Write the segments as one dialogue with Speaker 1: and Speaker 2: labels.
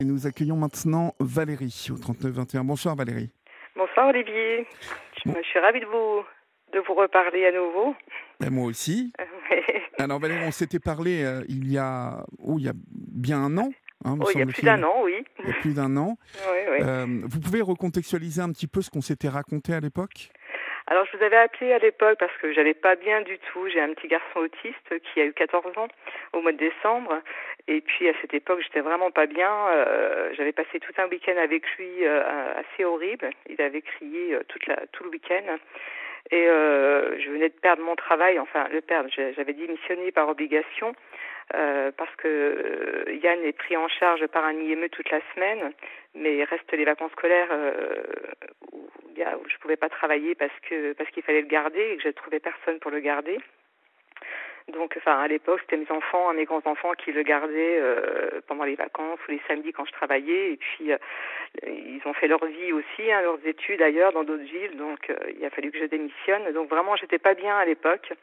Speaker 1: Et nous accueillons maintenant Valérie au 39 21. Bonsoir Valérie.
Speaker 2: Bonsoir Olivier,
Speaker 1: Bon,
Speaker 2: je suis ravie de vous reparler à nouveau.
Speaker 1: moi aussi.
Speaker 2: Ouais.
Speaker 1: Alors Valérie, on s'était parlé il y a bien un an, me
Speaker 2: Oh, il y a plus d'un
Speaker 1: semble-t-il.
Speaker 2: an, oui.
Speaker 1: Il y a plus d'un an.
Speaker 2: Oui, oui.
Speaker 1: Vous pouvez recontextualiser un petit peu ce qu'on s'était raconté à l'époque?
Speaker 2: Alors je vous avais appelé à l'époque parce que j'allais pas bien du tout. J'ai un petit garçon autiste qui a eu 14 ans au mois de décembre. Et puis à cette époque, j'étais vraiment pas bien. J'avais passé tout un week-end avec lui assez horrible. Il avait crié tout le week-end. Et je venais de perdre mon travail, enfin le perdre, j'avais démissionné par obligation parce que Yann est pris en charge par un IME toute la semaine, mais il reste les vacances scolaires où je pouvais pas travailler parce qu'il fallait le garder et que je ne trouvais personne pour le garder. Donc, à l'époque, c'était mes grands-enfants qui le gardaient pendant les vacances ou les samedis quand je travaillais. Et puis, ils ont fait leur vie aussi, leurs études ailleurs, dans d'autres villes. Donc, il a fallu que je démissionne. Donc, vraiment, j'étais pas bien à l'époque.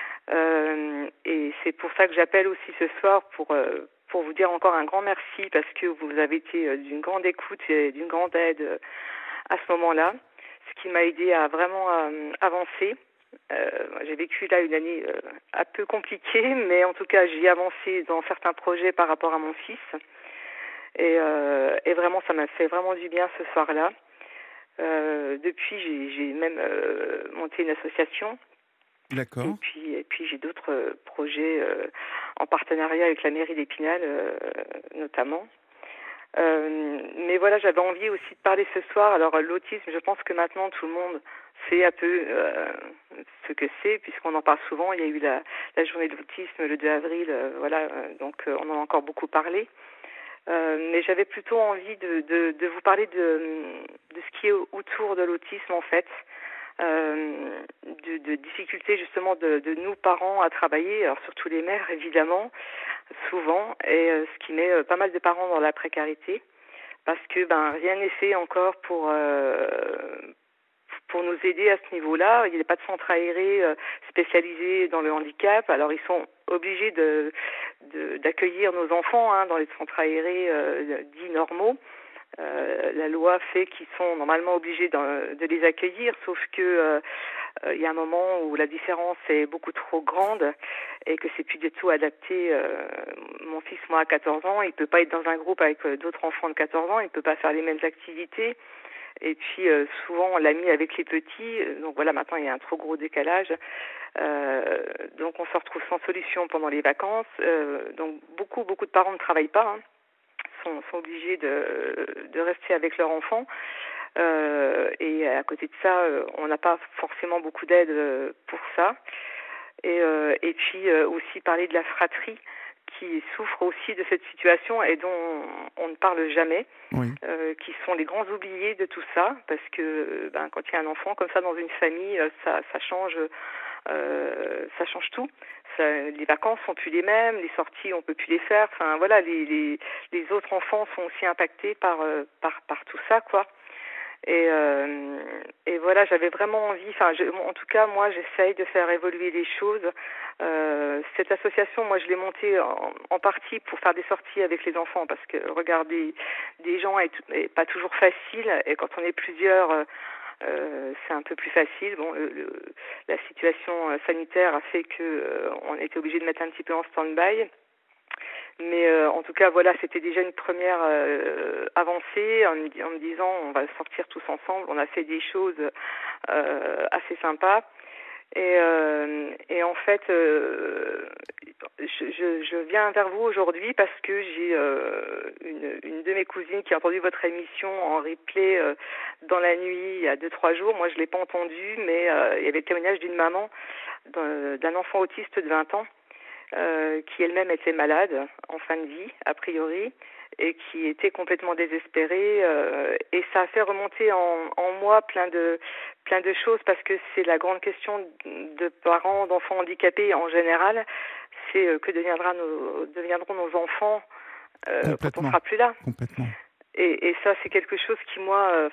Speaker 2: Et c'est pour ça que j'appelle aussi ce soir pour vous dire encore un grand merci parce que vous avez été d'une grande écoute et d'une grande aide à ce moment-là, ce qui m'a aidé à vraiment avancer. J'ai vécu là une année un peu compliquée, mais en tout cas j'ai avancé dans certains projets par rapport à mon fils et vraiment ça m'a fait vraiment du bien ce soir-là. Depuis j'ai même monté une association et
Speaker 1: D'accord.
Speaker 2: puis j'ai d'autres projets en partenariat avec la mairie d'Épinal notamment. Mais voilà, j'avais envie aussi de parler ce soir. Alors l'autisme, je pense que maintenant tout le monde sait un peu ce que c'est, puisqu'on en parle souvent. Il y a eu la journée de l'autisme le 2 avril, donc on en a encore beaucoup parlé. Mais j'avais plutôt envie de vous parler de ce qui est autour de l'autisme en fait. De difficultés justement de nous parents à travailler, alors surtout les mères évidemment, souvent, et ce qui met pas mal de parents dans la précarité parce que rien n'est fait encore pour nous aider à ce niveau-là. Il n'y a pas de centre aéré spécialisé dans le handicap. Alors ils sont obligés d'accueillir nos enfants dans les centres aérés dits normaux. La loi fait qu'ils sont normalement obligés de les accueillir, sauf que il y a un moment où la différence est beaucoup trop grande et que c'est plus du tout adapté. Mon fils, moi, à 14 ans, il peut pas être dans un groupe avec d'autres enfants de 14 ans, il peut pas faire les mêmes activités. Et puis souvent on l'a mis avec les petits, donc voilà, maintenant il y a un trop gros décalage. Donc on se retrouve sans solution pendant les vacances. Donc beaucoup de parents ne travaillent pas, sont obligés de rester avec leur enfant. Et à côté de ça, on n'a pas forcément beaucoup d'aide pour ça. Et puis aussi parler de la fratrie qui souffre aussi de cette situation et dont on ne parle jamais,
Speaker 1: Oui.
Speaker 2: qui sont les grands oubliés de tout ça, parce que quand il y a un enfant comme ça dans une famille, ça change tout. Les vacances sont plus les mêmes, les sorties on peut plus les faire. Enfin voilà, les autres enfants sont aussi impactés par tout ça quoi. Et voilà, j'avais vraiment envie. En tout cas, moi, j'essaye de faire évoluer les choses. Cette association, moi, je l'ai montée en partie pour faire des sorties avec les enfants, parce que regarder des gens est pas toujours facile. Et quand on est plusieurs, c'est un peu plus facile. Bon, la situation sanitaire a fait que on était obligé de mettre un petit peu en stand-by. Mais en tout cas, voilà, c'était déjà une première avancée en me disant on va sortir tous ensemble. On a fait des choses assez sympas. Et en fait, je viens vers vous aujourd'hui parce que j'ai une de mes cousines qui a entendu votre émission en replay dans la nuit il y a 2-3 jours. Moi, je l'ai pas entendu, mais il y avait le témoignage d'une maman d'un enfant autiste de 20 ans qui elle-même était malade en fin de vie, a priori, et qui était complètement désespérée. Et ça a fait remonter en moi plein de choses, parce que c'est la grande question de parents d'enfants handicapés en général, c'est que deviendront nos enfants quand on
Speaker 1: Complètement.
Speaker 2: sera plus là.
Speaker 1: Complètement.
Speaker 2: Et ça, c'est quelque chose qui, moi,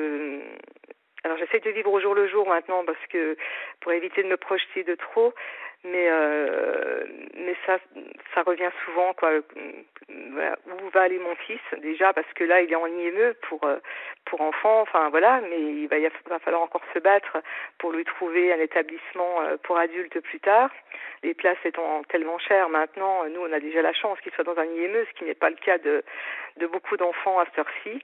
Speaker 2: alors j'essaie de vivre au jour le jour maintenant, parce que pour éviter de me projeter de trop. Mais ça revient souvent, quoi. Voilà, où va aller mon fils déjà, parce que là il est en IME pour enfants, enfin voilà, mais va falloir encore se battre pour lui trouver un établissement pour adultes plus tard. Les places étant tellement chères maintenant, nous on a déjà la chance qu'il soit dans un IME, ce qui n'est pas le cas de beaucoup d'enfants à cette heure-ci.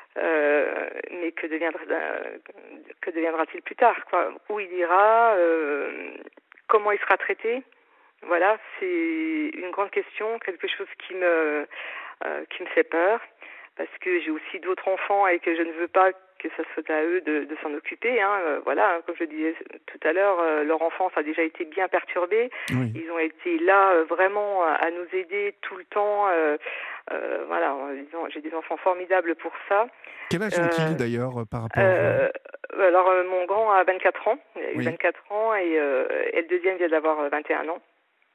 Speaker 2: Mais que deviendra-t-il plus tard, quoi? Où il ira, comment il sera traité? Voilà, c'est une grande question, quelque chose qui me fait peur, parce que j'ai aussi d'autres enfants et que je ne veux pas que ça soit à eux de s'en occuper. Voilà, comme je disais tout à l'heure, leur enfance a déjà été bien perturbée.
Speaker 1: Oui.
Speaker 2: Ils ont été là vraiment à nous aider tout le temps. Voilà, j'ai des enfants formidables pour ça.
Speaker 1: Quel âge ont-ils d'ailleurs par rapport
Speaker 2: Alors, mon grand a 24 ans, il a eu
Speaker 1: Oui.
Speaker 2: 24 ans et le deuxième vient d'avoir 21 ans.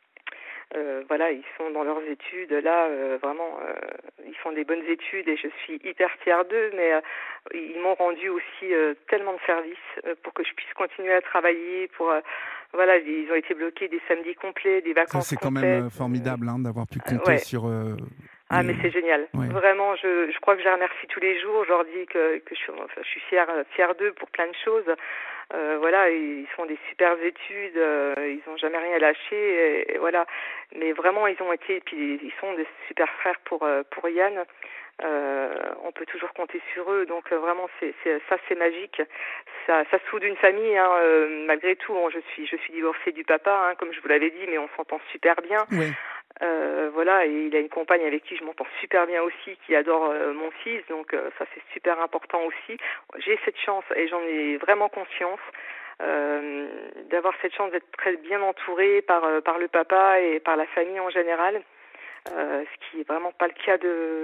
Speaker 2: Voilà, ils sont dans leurs études, là, vraiment, ils font des bonnes études et je suis hyper fière d'eux, mais ils m'ont rendu aussi tellement de services pour que je puisse continuer à travailler, voilà, ils ont été bloqués des samedis complets, des vacances
Speaker 1: Ça, c'est quand
Speaker 2: complètes.
Speaker 1: même formidable d'avoir pu compter
Speaker 2: Ouais.
Speaker 1: sur...
Speaker 2: Mais c'est génial.
Speaker 1: Ouais.
Speaker 2: Vraiment, je crois que je les remercie tous les jours. Je leur dis que je suis fière d'eux pour plein de choses. Voilà, ils font des super études, ils n'ont jamais rien lâché, et voilà. Mais vraiment, ils ont été, puis ils sont des super frères pour Yann. On peut toujours compter sur eux, donc vraiment c'est magique. Ça soude une famille, malgré tout. Je suis divorcée du papa, comme je vous l'avais dit, mais on s'entend super bien.
Speaker 1: Oui.
Speaker 2: Voilà, et il a une compagne avec qui je m'entends super bien aussi, qui adore mon fils, donc ça c'est super important aussi. J'ai cette chance et j'en ai vraiment conscience d'avoir cette chance d'être très bien entourée par le papa et par la famille en général, ce qui est vraiment pas le cas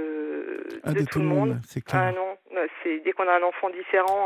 Speaker 2: de tout le monde.
Speaker 1: C'est clair.
Speaker 2: Ah non, dès qu'on a un enfant différent,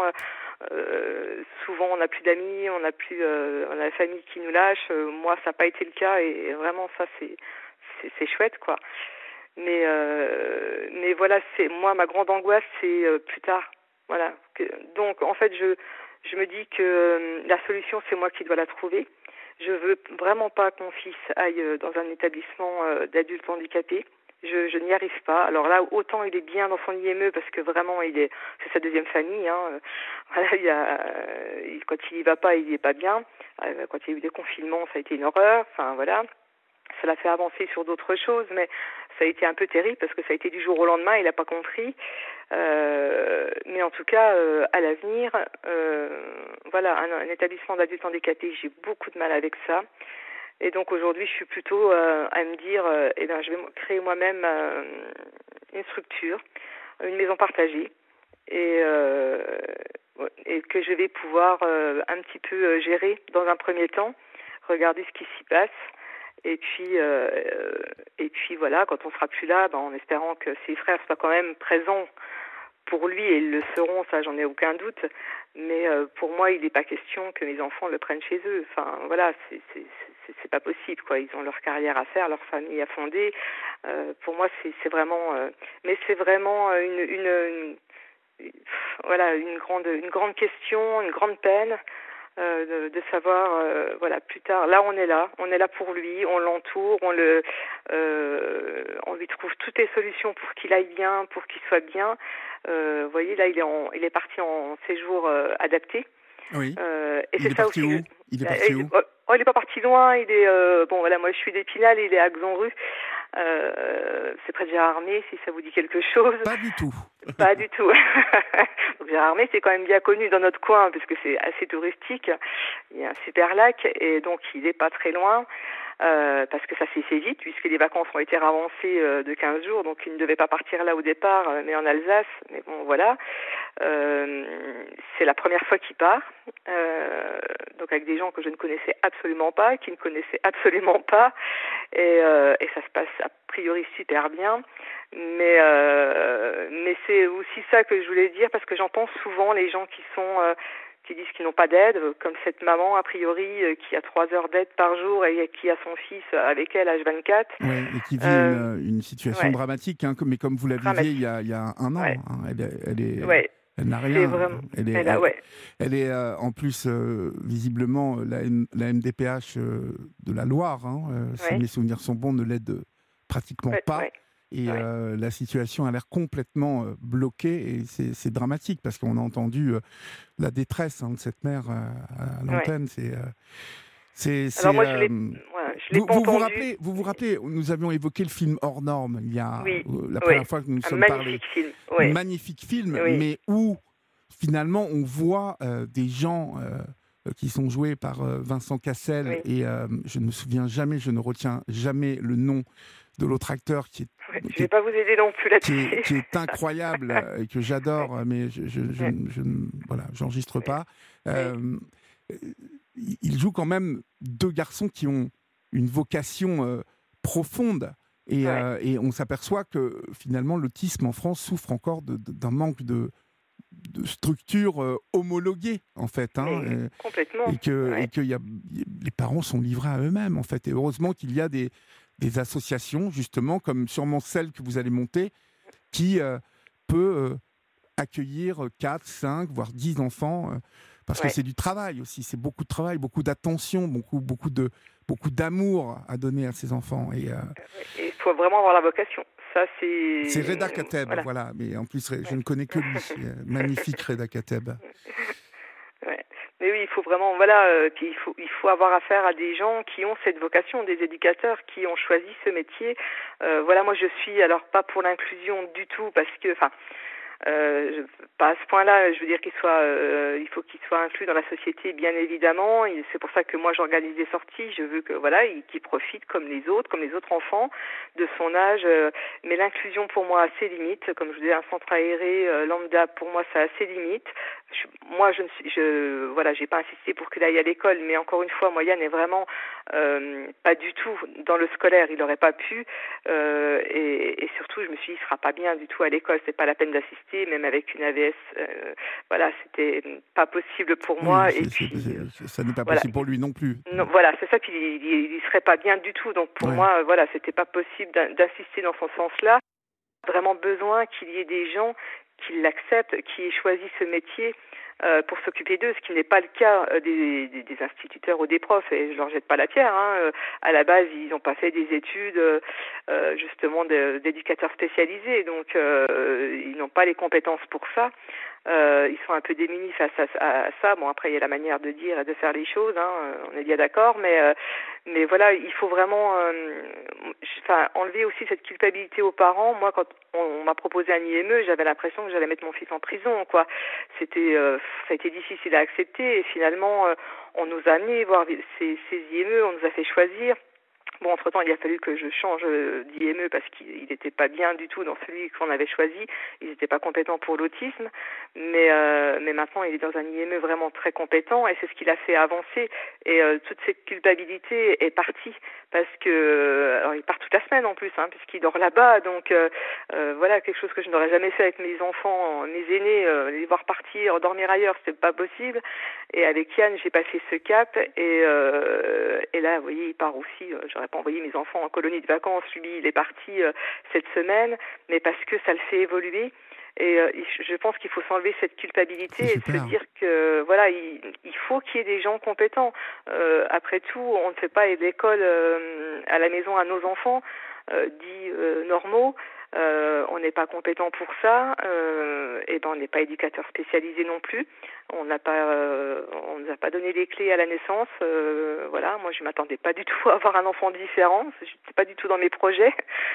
Speaker 2: souvent on n'a plus d'amis, on a la famille qui nous lâche. Moi ça n'a pas été le cas et vraiment ça c'est chouette, quoi. Mais voilà, moi ma grande angoisse c'est plus tard. Voilà. Donc en fait je me dis que la solution c'est moi qui dois la trouver. Je veux vraiment pas que mon fils aille dans un établissement d'adultes handicapés. Je n'y arrive pas. Alors là, autant il est bien dans son IME parce que vraiment c'est sa deuxième famille. Voilà, quand il y va pas, il y est pas bien. Quand il y a eu des confinements, ça a été une horreur. Enfin voilà. Ça l'a fait avancer sur d'autres choses, mais ça a été un peu terrible parce que ça a été du jour au lendemain, il n'a pas compris. Mais en tout cas, à l'avenir, voilà, un établissement d'adultes handicapés, j'ai beaucoup de mal avec ça. Et donc aujourd'hui, je suis plutôt à me dire, je vais créer moi-même une structure, une maison partagée, et que je vais pouvoir un petit peu gérer dans un premier temps, regarder ce qui s'y passe. Et puis voilà, quand on sera plus là, en espérant que ses frères soient quand même présents pour lui, et ils le seront, ça j'en ai aucun doute. Mais pour moi, il n'est pas question que mes enfants le prennent chez eux. Enfin voilà, c'est pas possible, quoi. Ils ont leur carrière à faire, leur famille à fonder. Pour moi, c'est vraiment, mais c'est vraiment voilà, une grande question, une grande peine. De savoir, voilà, plus tard, là on est là pour lui, on l'entoure, on lui trouve toutes les solutions pour qu'il aille bien, pour qu'il soit bien. Vous voyez, là il est parti en séjour adapté.
Speaker 1: Oui.
Speaker 2: Et c'est ça aussi.
Speaker 1: Il est parti où?
Speaker 2: Il est pas parti loin. Il est bon, voilà, moi je suis d'Épinal, il est à Xanru. C'est près de Gérardmer, si ça vous dit quelque chose.
Speaker 1: Pas du tout.
Speaker 2: Pas du tout. Donc Gérardmer, c'est quand même bien connu dans notre coin parce que c'est assez touristique. Il y a un super lac et donc il est pas très loin. Parce que ça s'est fait vite puisque les vacances ont été avancées de 15 jours, donc il ne devait pas partir là au départ, mais en Alsace. Mais bon, voilà. C'est la première fois qu'il part, donc avec des gens que je ne connaissais absolument pas, qui ne connaissaient absolument pas, et ça se passe a priori super bien. Mais c'est aussi ça que je voulais dire parce que j'entends souvent les gens qui disent qu'ils n'ont pas d'aide, comme cette maman, a priori, qui a 3 heures d'aide par jour et qui a son fils avec elle, H24.
Speaker 1: Oui, et qui vit une situation dramatique, mais comme vous la viviez il y a un an.
Speaker 2: Ouais.
Speaker 1: Elle est...
Speaker 2: Ouais.
Speaker 1: Elle n'a
Speaker 2: C'est
Speaker 1: rien.
Speaker 2: vraiment...
Speaker 1: Elle, elle est en plus, visiblement, la MDPH de la Loire, si mes souvenirs sont bons, ne l'aide pratiquement pas.
Speaker 2: Ouais.
Speaker 1: Et la situation a l'air complètement bloquée. Et c'est dramatique, parce qu'on a entendu la détresse de cette mère à l'antenne.
Speaker 2: Alors moi, je l'ai pas entendu.
Speaker 1: Vous vous rappelez, nous avions évoqué le film Hors Normes il y a la première fois que nous nous sommes parlé. Magnifique film, mais où finalement on voit des gens qui sont joués par Vincent Cassel et je ne me souviens jamais, je ne retiens jamais le nom de l'autre acteur qui est...
Speaker 2: je ne vais pas vous aider non plus là-dessus.
Speaker 1: Qui est incroyable et que j'adore, mais j'enregistre pas. Il joue quand même deux garçons qui ont une vocation profonde et on s'aperçoit que finalement l'autisme en France souffre encore d'un manque de structure homologuée en fait,
Speaker 2: complètement.
Speaker 1: et que les parents sont livrés à eux-mêmes en fait. Et heureusement qu'il y a des associations justement comme sûrement celle que vous allez monter qui peut accueillir 4, 5, voire 10 enfants. Parce que c'est du travail aussi, c'est beaucoup de travail, beaucoup d'attention, beaucoup d'amour à donner à ces enfants. Et
Speaker 2: il faut vraiment avoir la vocation. Ça, c'est
Speaker 1: Reda Kateb, voilà. Mais en plus, je ne connais que lui. Magnifique Reda Kateb.
Speaker 2: Mais oui, il faut vraiment, puis il faut avoir affaire à des gens qui ont cette vocation, des éducateurs qui ont choisi ce métier. Moi, je suis alors pas pour l'inclusion du tout, parce que, pas à ce point-là, je veux dire il faut qu'il soit inclus dans la société, bien évidemment. Et c'est pour ça que moi j'organise des sorties. Je veux que qu'il profite comme les autres enfants de son âge. Mais l'inclusion pour moi a ses limites. Comme je vous disais, un centre aéré lambda pour moi ça a ses limites. J'ai pas insisté pour qu'il aille à l'école, mais encore une fois, Yann est vraiment pas du tout dans le scolaire. Il n'aurait pas pu. Et surtout, je me suis dit, il sera pas bien du tout à l'école. C'est pas la peine d'assister, même avec une AVS. C'était pas possible pour moi.
Speaker 1: Ça n'est pas possible pour lui non plus.
Speaker 2: Non, c'est ça, il serait pas bien du tout. Donc pour moi, c'était pas possible d'assister dans ce sens-là. Vraiment besoin qu'il y ait des gens qui l'acceptent, qui aient choisi ce métier pour s'occuper d'eux, ce qui n'est pas le cas des instituteurs ou des profs, et je leur jette pas la pierre. À la base, ils n'ont pas fait des études justement d'éducateurs spécialisés, donc ils n'ont pas les compétences pour ça. Ils sont un peu démunis face à ça. Bon, après, il y a la manière de dire et de faire les choses, on est bien d'accord, mais voilà, il faut vraiment enlever aussi cette culpabilité aux parents. Moi, quand on m'a proposé un IME, j'avais l'impression que j'allais mettre mon fils en prison, quoi. Ça a été difficile à accepter, et finalement, on nous a amenés voir ces IME, on nous a fait choisir. Bon, entre-temps, il a fallu que je change d'IME parce qu'il n'était pas bien du tout dans celui qu'on avait choisi. Ils n'étaient pas compétents pour l'autisme, mais maintenant, il est dans un IME vraiment très compétent, et c'est ce qui l'a fait avancer. Et toute cette culpabilité est partie, parce que alors il part toute la semaine en plus, puisqu'il dort là-bas. Donc quelque chose que je n'aurais jamais fait avec mes enfants, mes aînés, les voir partir, dormir ailleurs, c'était pas possible. Et avec Yann, j'ai passé ce cap, et là, vous voyez, il part aussi. J'aurais pas envoyé mes enfants en colonie de vacances. Lui, il est parti cette semaine, mais parce que ça le fait évoluer. Et je pense qu'il faut s'enlever cette culpabilité et se dire que il faut qu'il y ait des gens compétents. Après tout, on ne fait pas l'école à la maison à nos enfants dits normaux. On n'est pas compétent pour ça, on n'est pas éducateur spécialisé non plus. On nous a pas donné les clés à la naissance. Moi je m'attendais pas du tout à avoir un enfant différent. C'est pas du tout dans mes projets.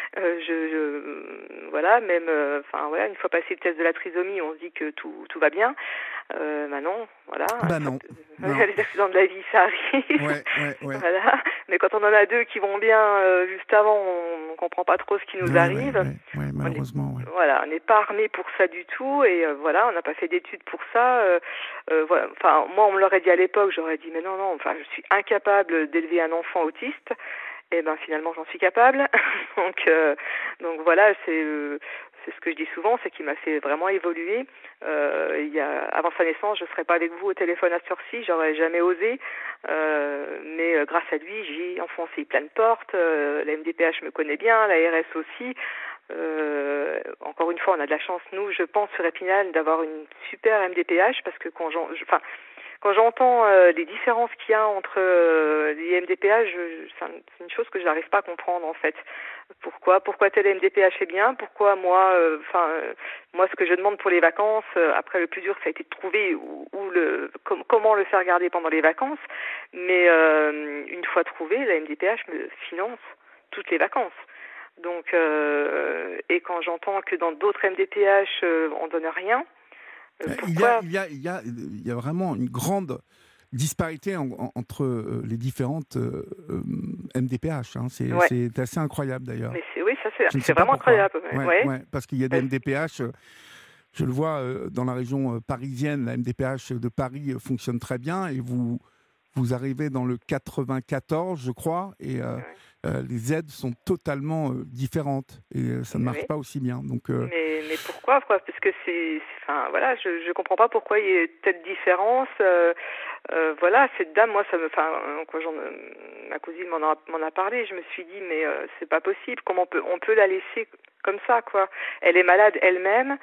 Speaker 2: Une fois passé le test de la trisomie, on se dit que tout va bien. Non. Les accidents de la vie, ça arrive.
Speaker 1: Ouais.
Speaker 2: Voilà. Mais quand on en a deux qui vont bien juste avant, on comprend pas trop ce qui nous arrive.
Speaker 1: Ouais, malheureusement.
Speaker 2: On n'est pas armé pour ça du tout, et on n'a pas fait d'études pour ça. Moi, on me l'aurait dit à l'époque, j'aurais dit mais non, je suis incapable d'élever un enfant autiste. Et finalement, j'en suis capable. donc voilà, c'est ce que je dis souvent, c'est qu'il m'a fait vraiment évoluer. Avant sa naissance, je ne serais pas avec vous au téléphone à cette heure-ci, j'aurais jamais osé. Mais grâce à lui, j'ai enfoncé plein de portes. La MDPH me connaît bien, la RS aussi. Encore une fois, on a de la chance, nous, je pense, sur Épinal, d'avoir une super MDPH, parce que quand j'entends les différences qu'il y a entre les MDPH, c'est une chose que je n'arrive pas à comprendre, en fait. Pourquoi tel MDPH est bien? Pourquoi moi, moi, ce que je demande pour les vacances, après le plus dur, ça a été de trouver comment le faire garder pendant les vacances. Mais une fois trouvé, la MDPH me finance toutes les vacances. Donc, et quand j'entends que dans d'autres MDPH, on donne rien, pourquoi?
Speaker 1: Il y a vraiment une grande disparité entre les différentes MDPH. Hein. C'est assez incroyable d'ailleurs.
Speaker 2: Mais oui, ça c'est vraiment incroyable.
Speaker 1: Ouais, parce qu'il y a des MDPH, je le vois dans la région parisienne, la MDPH de Paris fonctionne très bien et vous arrivez dans le 94, je crois, et les aides sont totalement différentes et ça ne marche pas aussi bien. Donc,
Speaker 2: mais pourquoi? Parce que enfin voilà, je comprends pas pourquoi il y a cette différence. Voilà, cette dame, moi, quand ma cousine m'en a parlé, je me suis dit mais c'est pas possible. Comment on peut la laisser comme ça, quoi? Elle est malade elle-même.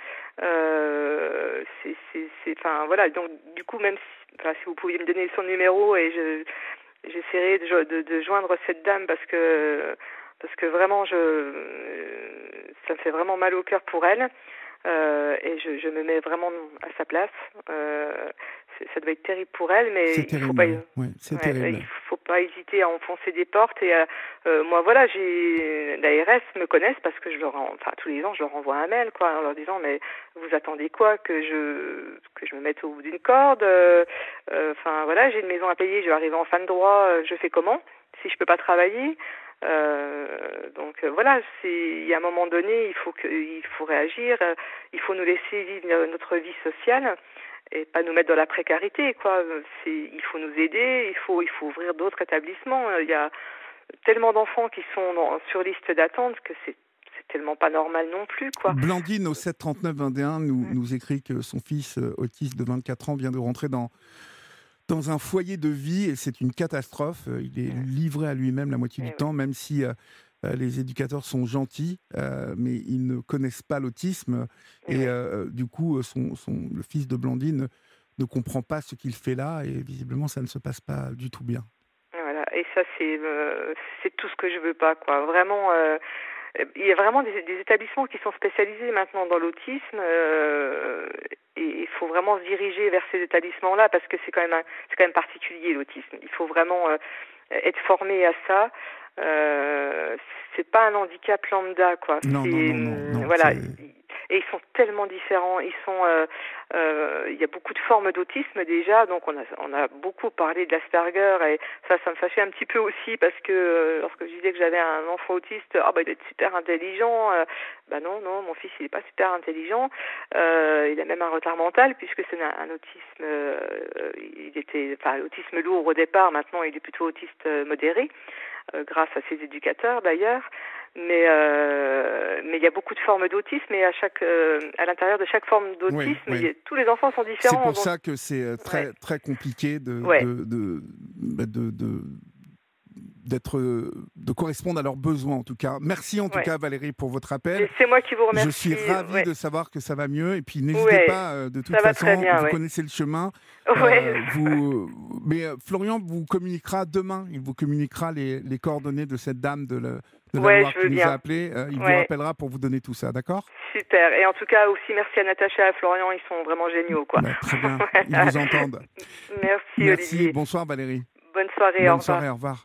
Speaker 2: Enfin voilà. Donc du coup, même si vous pouviez me donner son numéro et j'essaierai de joindre cette dame parce que vraiment ça me fait vraiment mal au cœur pour elle et je me mets vraiment à sa place. Ça doit être terrible pour elle, mais
Speaker 1: il
Speaker 2: faut pas hésiter à enfoncer des portes et moi voilà, l'ARS me connaissent parce que tous les ans je leur envoie un mail, quoi, en leur disant mais vous attendez quoi, que je me mette au bout d'une corde, enfin voilà, j'ai une maison à payer, je vais arriver en fin de droit, je fais comment si je peux pas travailler? Donc voilà, il y a un moment donné, il faut réagir, il faut nous laisser vivre notre vie sociale et pas nous mettre dans la précarité, quoi. Il faut nous aider, il faut ouvrir d'autres établissements. Il y a tellement d'enfants qui sont sur liste d'attente que c'est tellement pas normal non plus, quoi.
Speaker 1: Blandine au 7 39 21 nous écrit que son fils autiste de 24 ans vient de rentrer dans un foyer de vie et c'est une catastrophe. Il est livré à lui-même la moitié du temps, même si les éducateurs sont gentils, mais ils ne connaissent pas l'autisme. Et du coup, le fils de Blandine ne comprend pas ce qu'il fait là et visiblement, ça ne se passe pas du tout bien.
Speaker 2: Voilà, et ça, c'est tout ce que je veux pas, quoi. Vraiment... il y a vraiment des établissements qui sont spécialisés maintenant dans l'autisme et il faut vraiment se diriger vers ces établissements-là parce que c'est quand même particulier, l'autisme. Il faut vraiment être formé à ça. C'est pas un handicap lambda, quoi.
Speaker 1: Non,
Speaker 2: voilà. Et ils sont tellement différents. Il y a beaucoup de formes d'autisme déjà, donc on a beaucoup parlé de l'Asperger et ça me fâchait un petit peu aussi parce que lorsque je disais que j'avais un enfant autiste, il doit être super intelligent. Non, mon fils il est pas super intelligent. Il a même un retard mental puisque c'est un autisme. Il était autisme lourd au départ. Maintenant il est plutôt autiste modéré, grâce à ses éducateurs d'ailleurs. Mais il y a beaucoup de formes d'autisme et à l'intérieur de chaque forme d'autisme, tous les enfants sont différents.
Speaker 1: C'est pour ça que c'est très très compliqué de correspondre à leurs besoins en tout cas. Merci en tout cas Valérie pour votre appel.
Speaker 2: Et c'est moi qui vous remercie.
Speaker 1: Je suis ravi de savoir que ça va mieux et puis n'hésitez pas de toute façon, vous connaissez le chemin. Mais Florian vous communiquera demain, il vous communiquera les coordonnées de cette dame de la Loire qui nous a appelé. Il vous rappellera pour vous donner tout ça, d'accord?
Speaker 2: Super. Et en tout cas aussi merci à Natacha et à Florian, ils sont vraiment géniaux, quoi.
Speaker 1: Très bien, ils vous entendent.
Speaker 2: Merci Olivier.
Speaker 1: Bonsoir Valérie.
Speaker 2: Bonne soirée,
Speaker 1: au revoir.